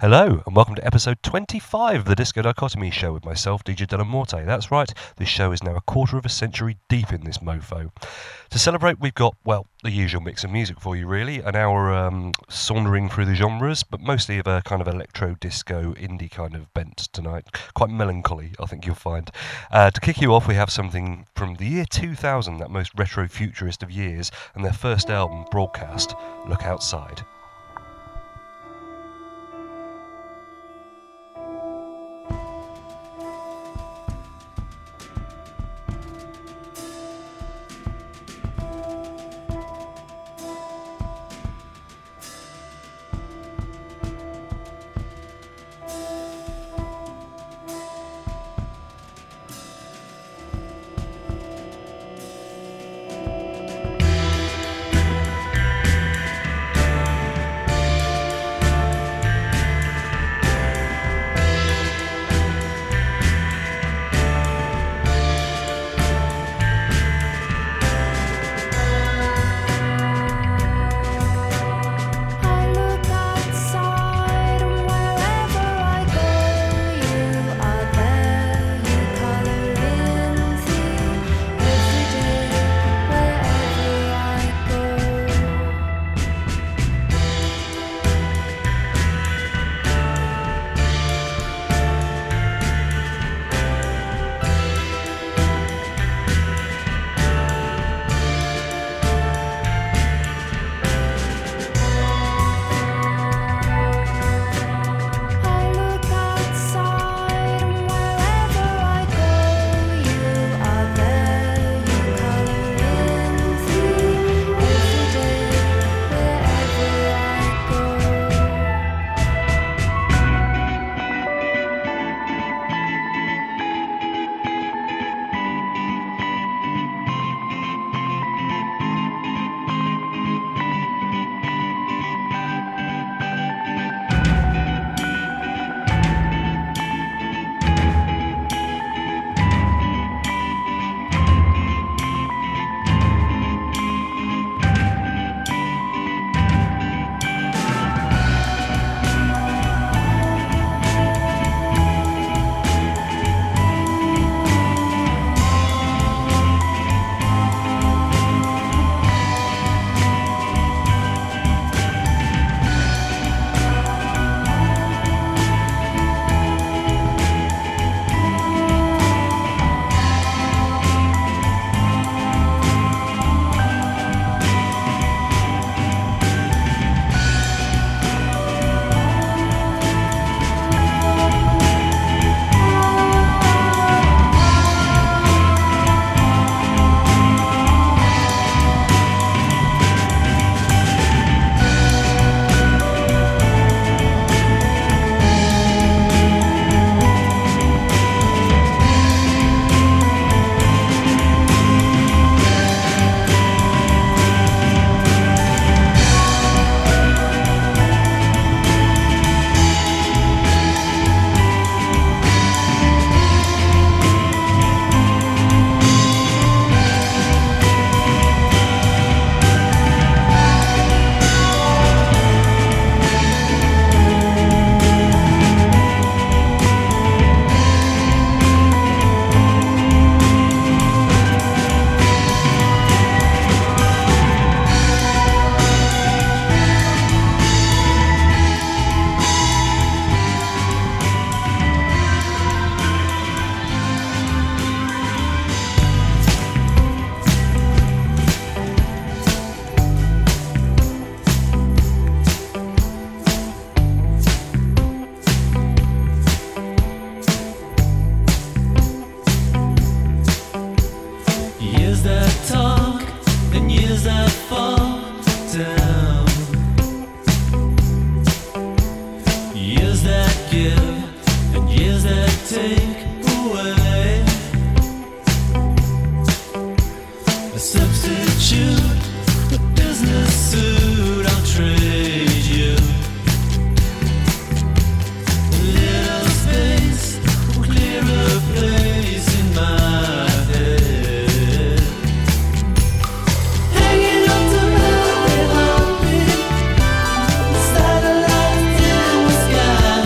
Hello, and welcome to episode 25 of the Disco Dichotomy Show with myself, DJ Delamorte. That's right, this show is now a quarter of a century deep in this mofo. To celebrate, we've got, well, the usual mix of music for you, really. An hour saundering through the genres, but mostly of a kind of electro-disco, indie kind of bent tonight. Quite melancholy, I think you'll find. To kick you off, we have something from the year 2000, that most retro-futurist of years, and their first album, Broadcast, Look Outside. Sky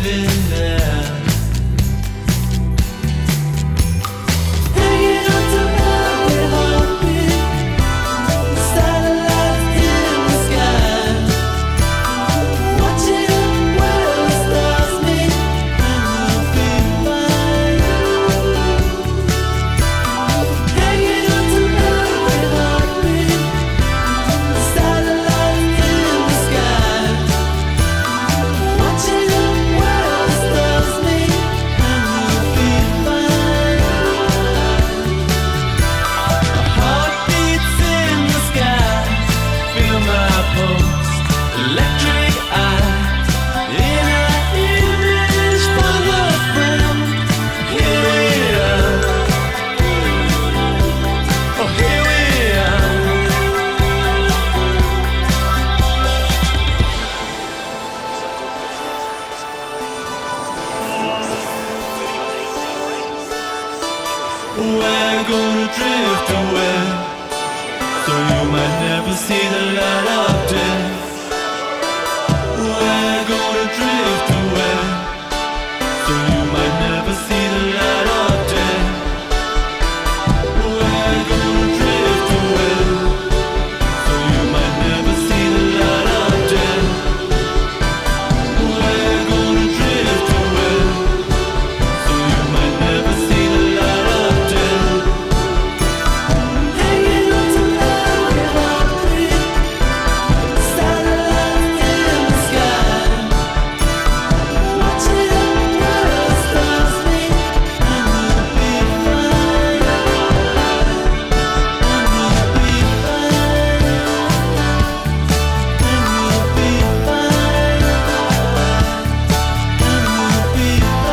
We're gonna drift away, so you might never see the light of day. We're gonna drift away, so you might never see the light of day. We're gonna drift away, so you might never see the light of day. We're gonna drift away, so you might never see the light of day. Hanging on to every heartbeat, satellites in the sky, watching where the stars meet, and we'll be fine, and we'll be fine, and we'll be fine, and we'll be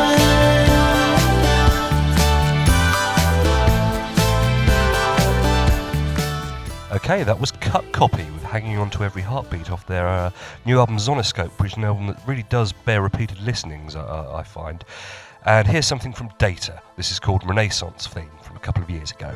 Okay, that was Cut Copy with Hanging On To Every Heartbeat off their new album Zonoscope, which is an album that really does bear repeated listenings, I find. And here's something from Data. This is called Renaissance Theme from a couple of years ago.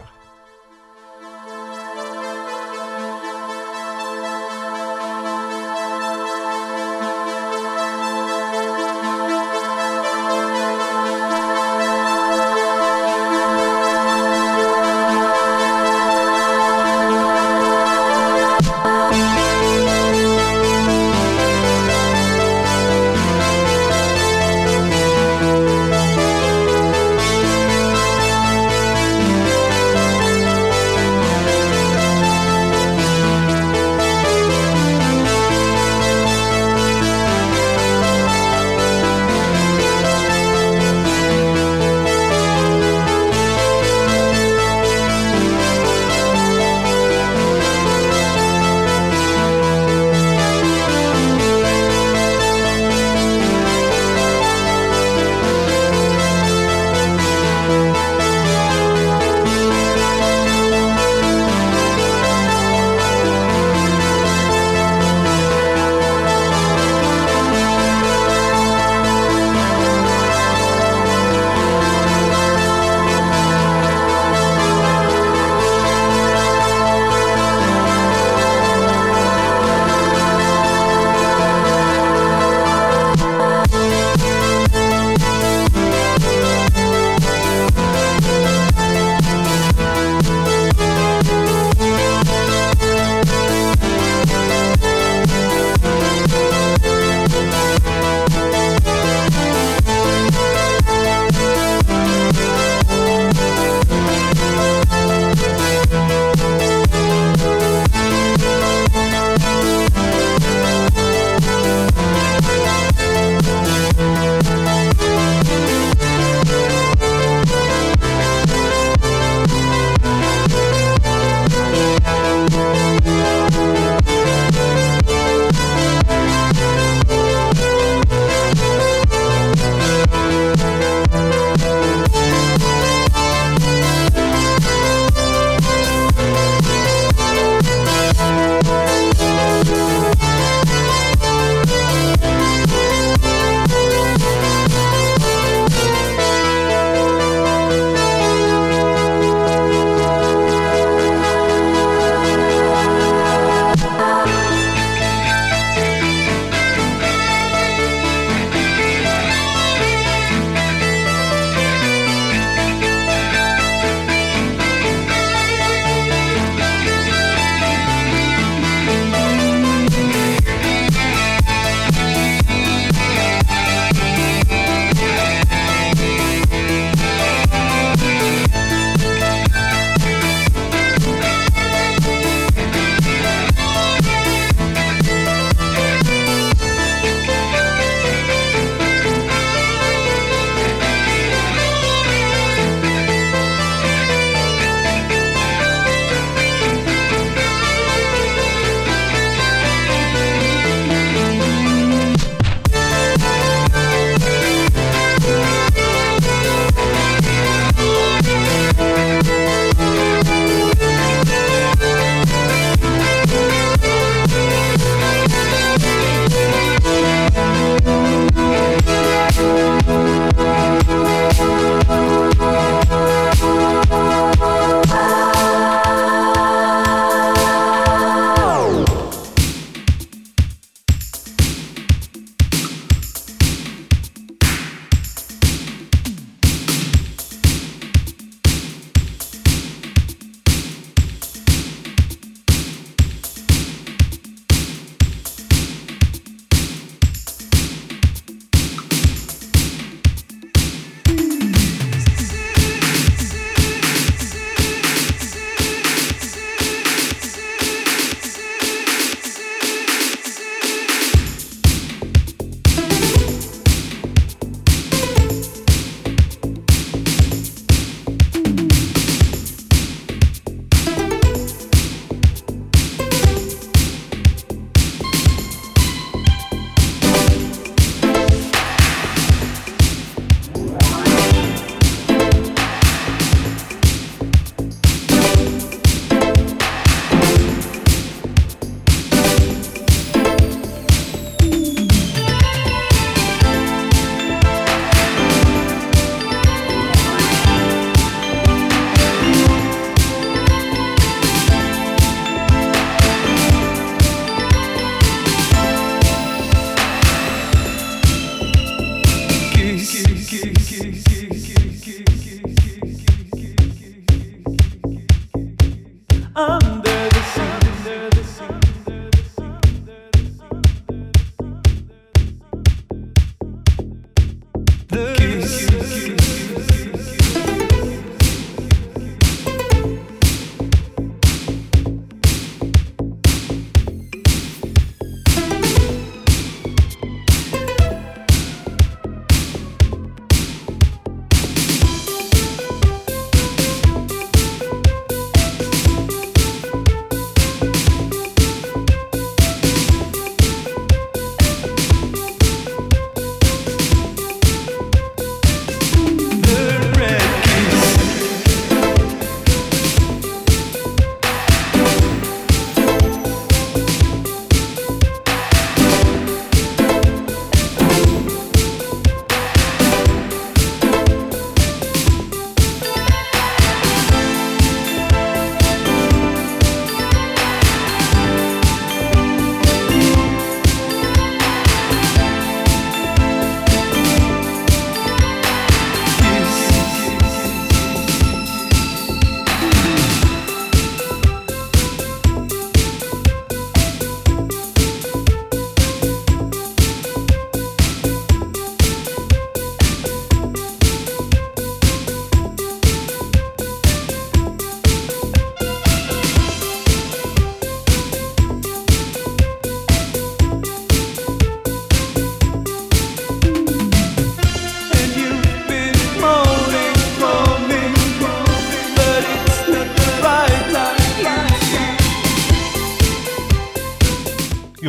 fine.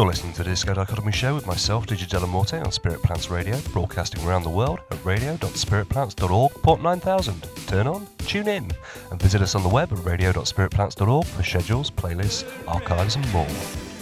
You're listening to the Disco Dichotomy Show with myself, DJ Della Morte, on Spirit Plants Radio, broadcasting around the world at radio.spiritplants.org, port 9000. Turn on, tune in, and visit us on the web at radio.spiritplants.org for schedules, playlists, archives, and more.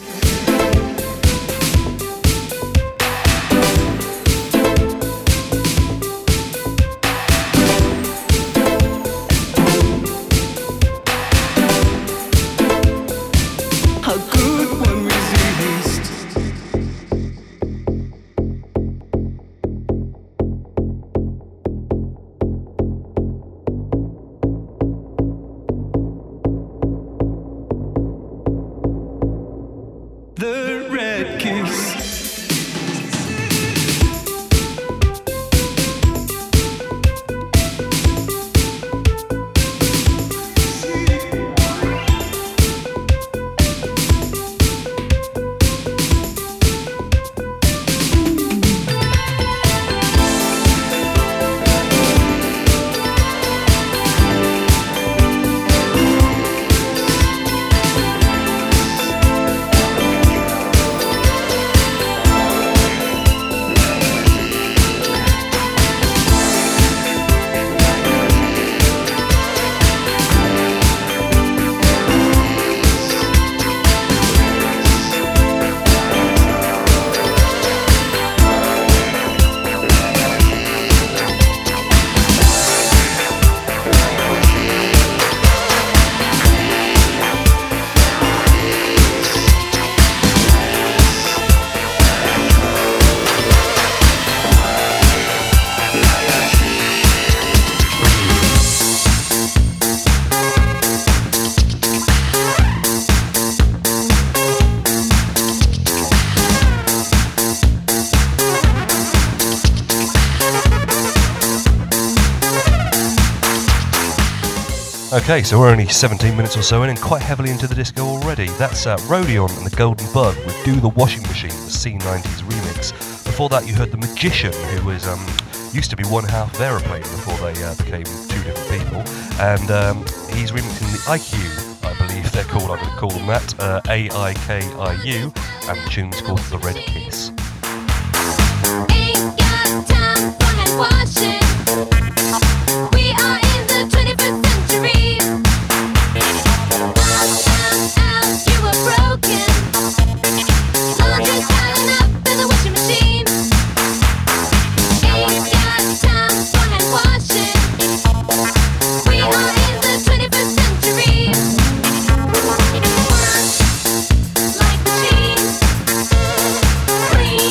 Okay, so we're only 17 minutes or so in and quite heavily into the disco already. That's Rodeon and the Golden Bug with Do the Washing Machine, the C90s remix. Before that you heard The Magician, who was used to be one half of Aeroplane before they became two different people. And he's remixing the IQ, I believe they're called, I'm going to call them that, AIKIU, and the tune's called The Red Kiss. Ain't got time for hand washing. We are in the 21st century. Out, you were broken. Laundry's piling up in the washing machine. Ain't got time for hand washing. We are in the 21st century. Work like machines. Clean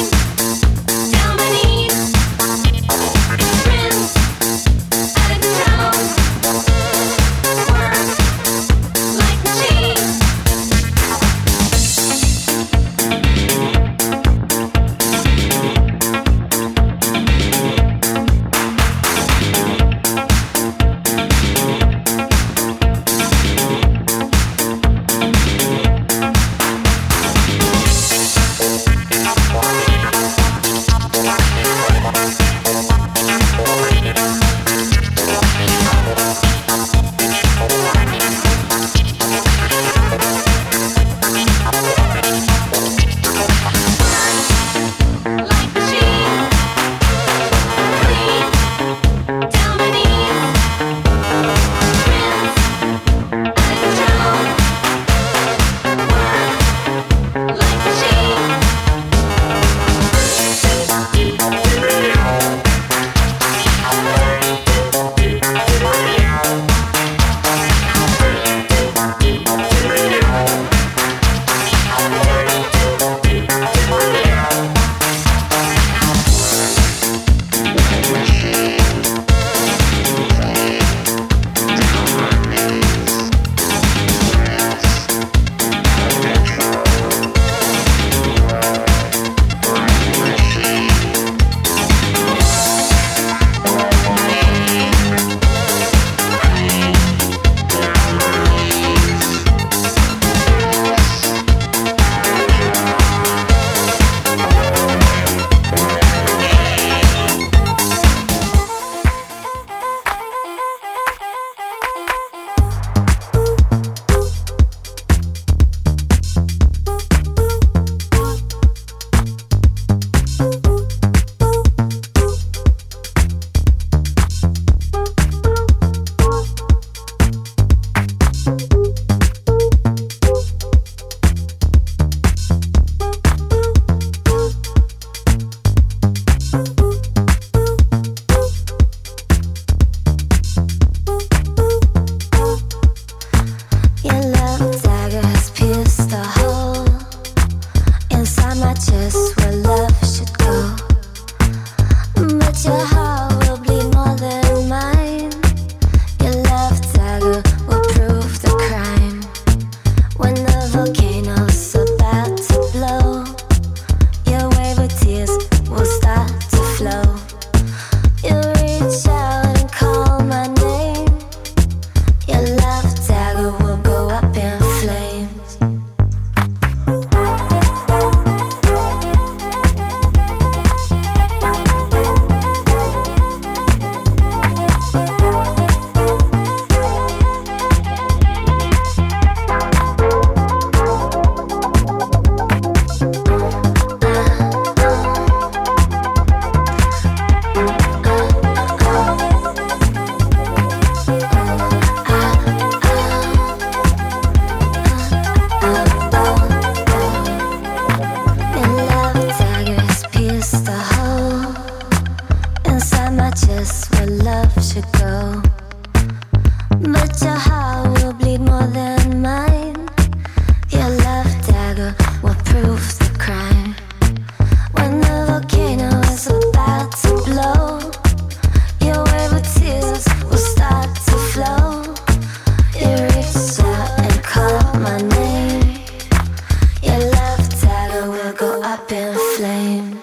time I just where love should go. But your heart will bleed more than mine. Your love dagger will prove the crime. When the volcano is about to blow, your wave of tears will start to flow. You reach out and call my name. Your love dagger will go up in flames.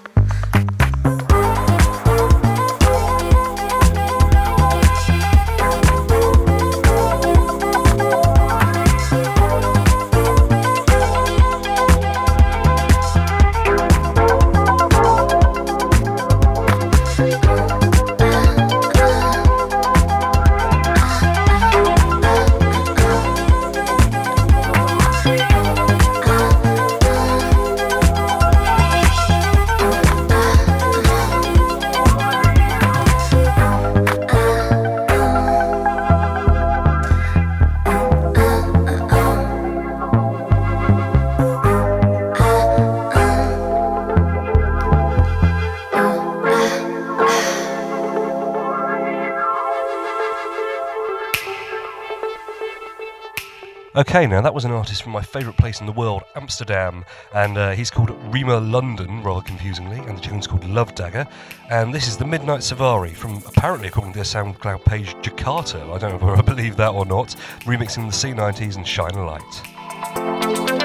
Okay, now that was an artist from my favourite place in the world, Amsterdam, and he's called Rima London, rather confusingly, and the tune's called Love Dagger, and this is the Midnight Savari from, apparently according to their SoundCloud page, Jakarta. I don't know whether I believe that or not, remixing the C90s and Shine a Light.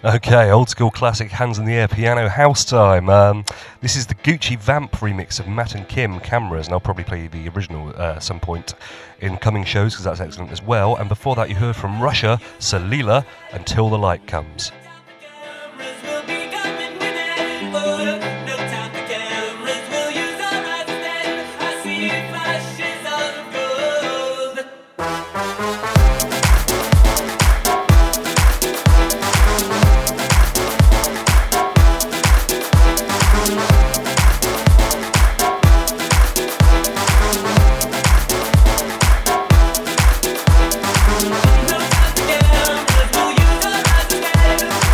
Okay, old school classic Hands in the Air piano house time. This is the Gucci Vamp remix of Matt and Kim Cameras, and I'll probably play the original at some point in coming shows because that's excellent as well. And before that, you heard from Russia, Salila, Until the Light Comes. No time to gamble, we'll use our eyes again.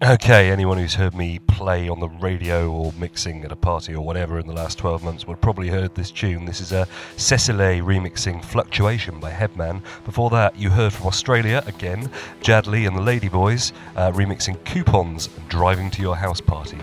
Okay, anyone who's heard me play on the radio or mixing at a party or whatever in the last 12 months would probably heard this tune. This is a Cecile remixing Fluctuation by Headman. Before that, you heard from Australia, again, Jadley and the Ladyboys remixing Coupons and Driving to Your House Party.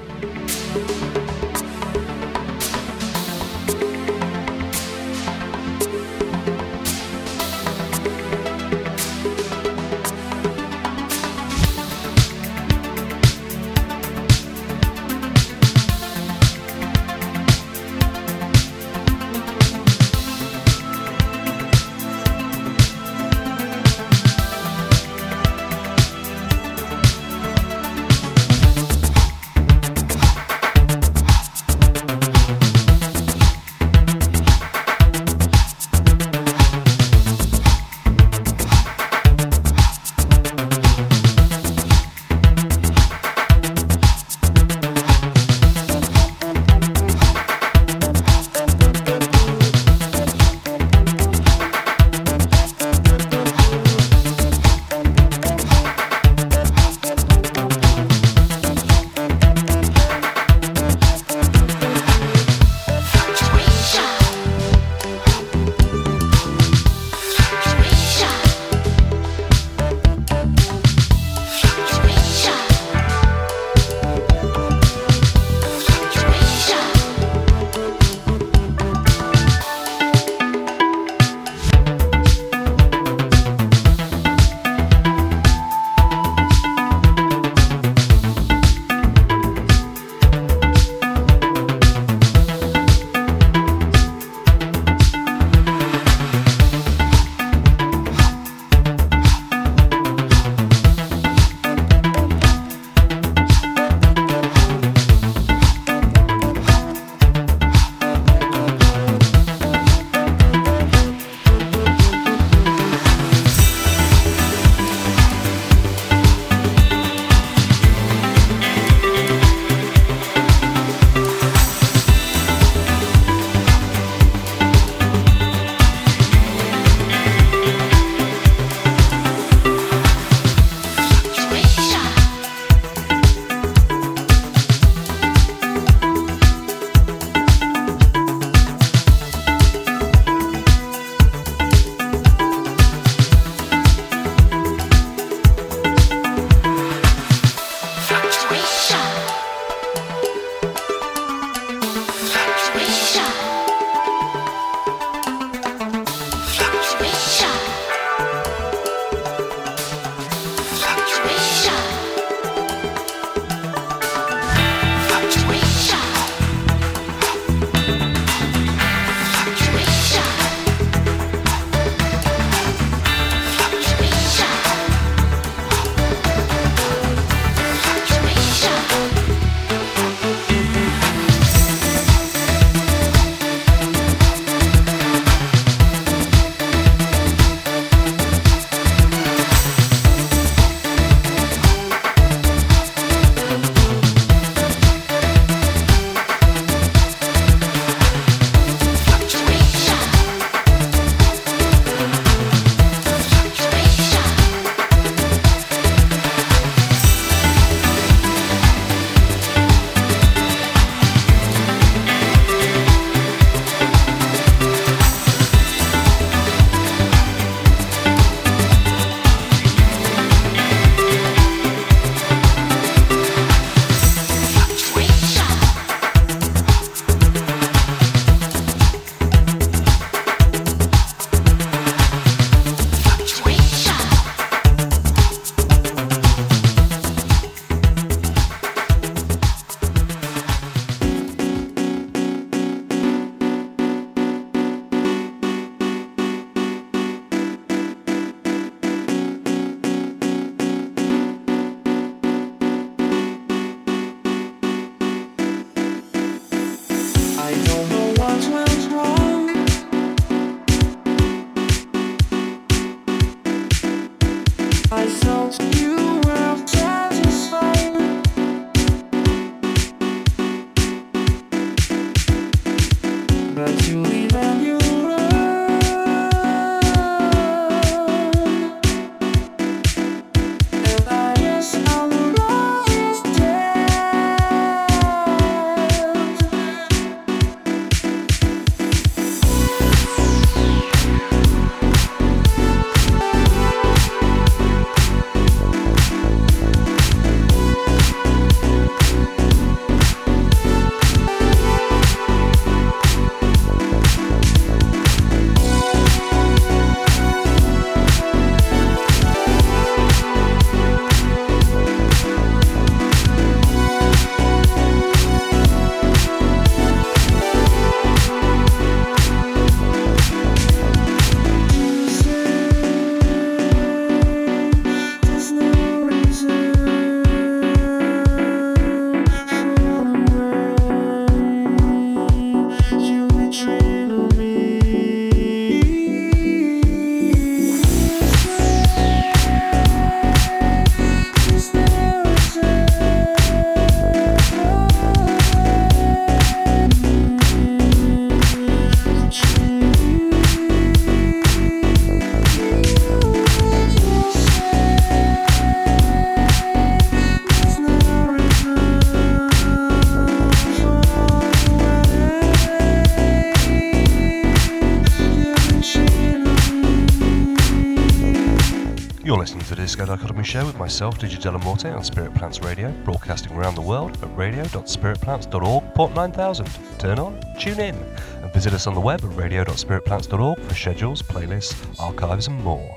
You're listening to the Disco Dichotomy Show with myself, Digi Della Morte, on Spirit Plants Radio, broadcasting around the world at radio.spiritplants.org, port 9000. Turn on, tune in, and visit us on the web at radio.spiritplants.org for schedules, playlists, archives, and more.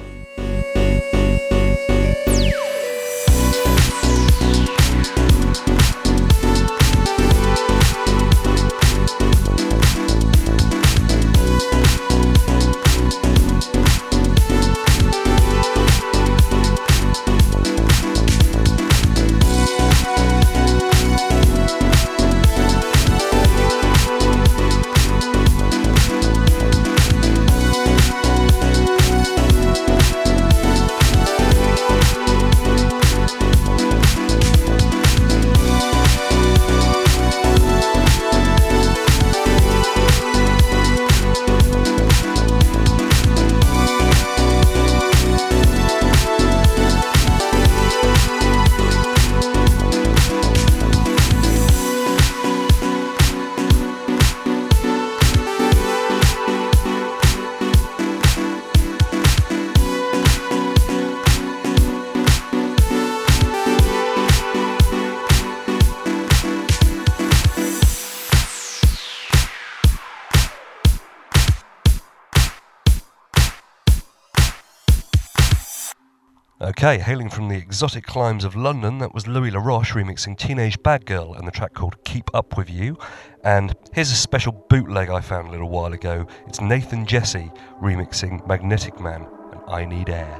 Okay, hailing from the exotic climes of London, that was Louis LaRoche remixing Teenage Bad Girl and the track called Keep Up With You. And here's a special bootleg I found a little while ago. It's Nathan Jesse remixing Magnetic Man and I Need Air.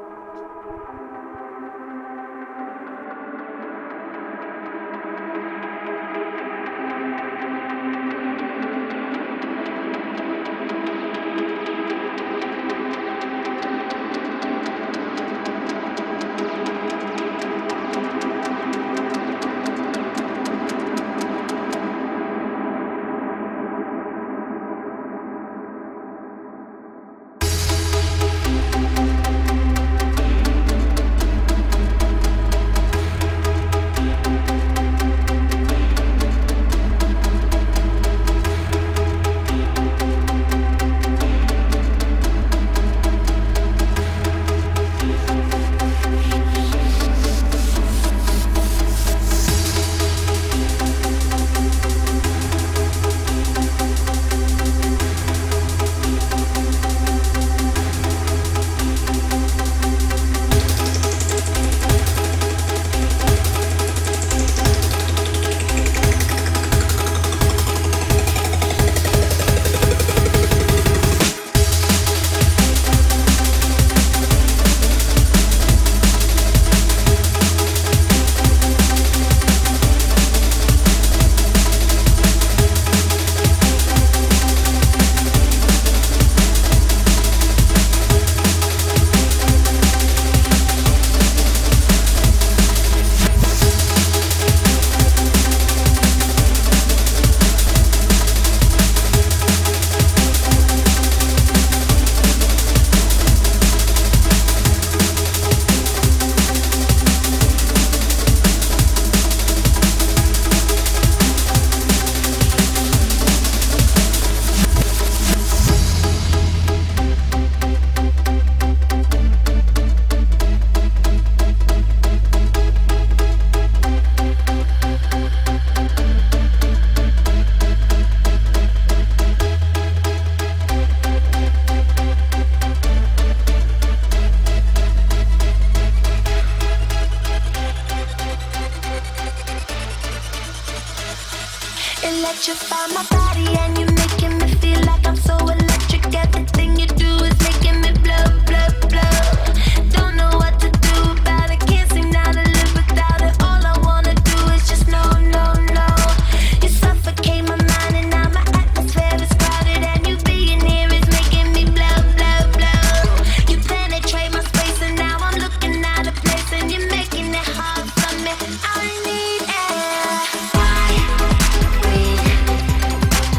Electrify my body and you're making me feel like I'm so electric. Everything you do is making me blow, blow, blow. Don't know what to do about it, can't seem now to live without it. All I wanna do is just no, no, no. You suffocate my mind and now my atmosphere is crowded. And you being here is making me blow, blow, blow. You penetrate my space and now I'm looking out of place. And you're making it hard for me. I need air. I breathe.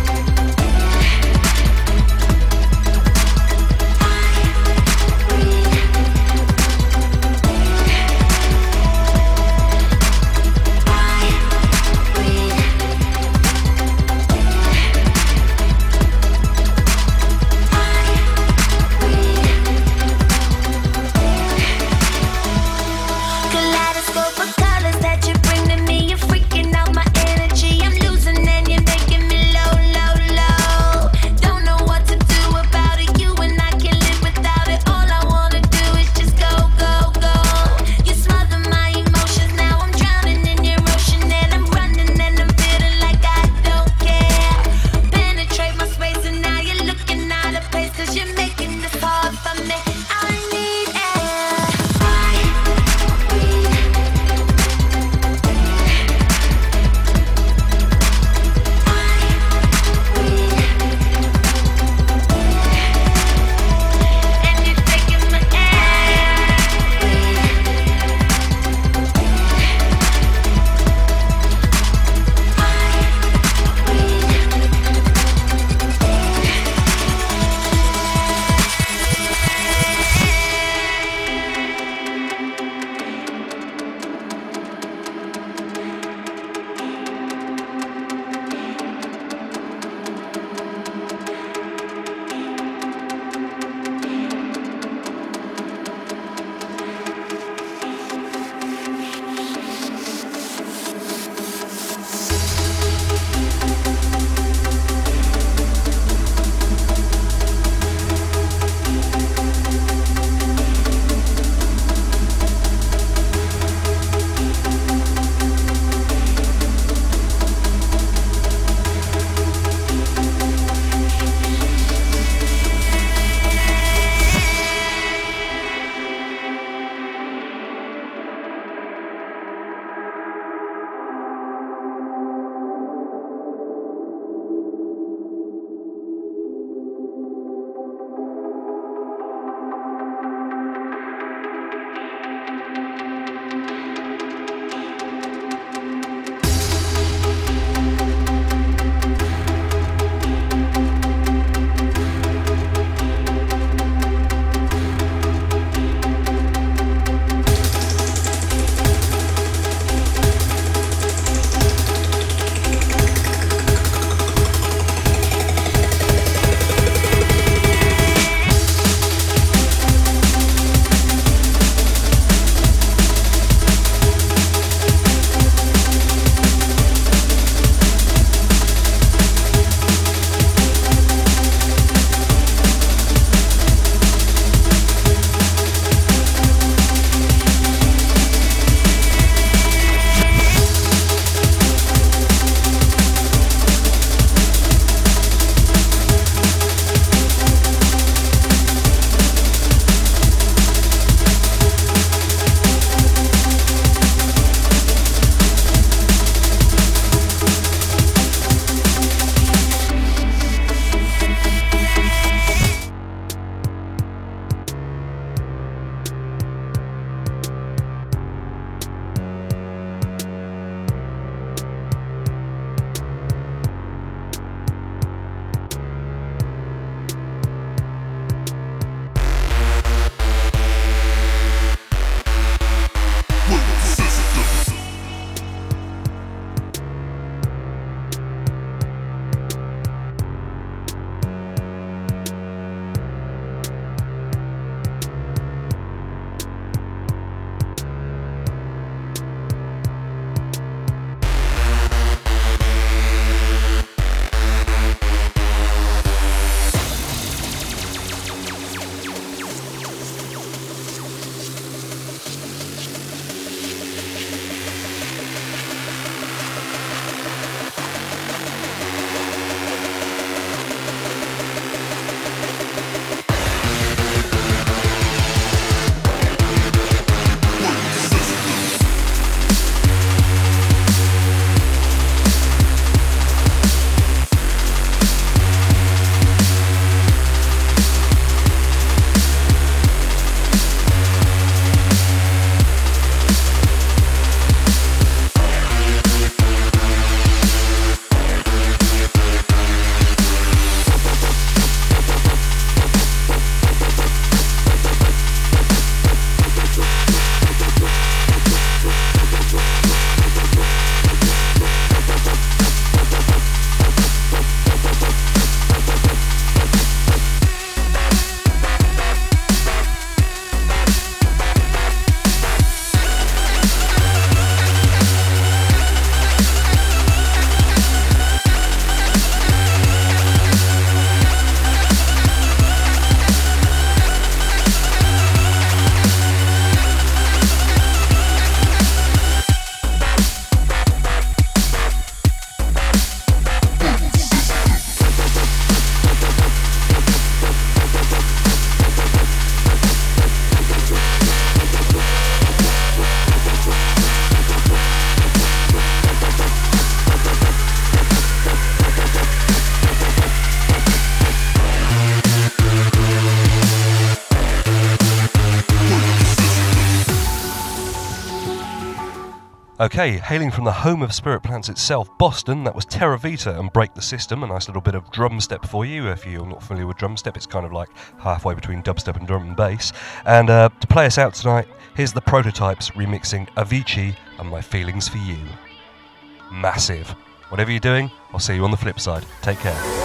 Okay, hailing from the home of Spirit Plants itself, Boston, that was Terra Vita and Break the System, a nice little bit of drum step for you. If you're not familiar with drum step, it's kind of like halfway between dubstep and drum and bass. And to play us out tonight, here's the Prototypes remixing Avicii and My Feelings for You. Massive. Whatever you're doing, I'll see you on the flip side. Take care.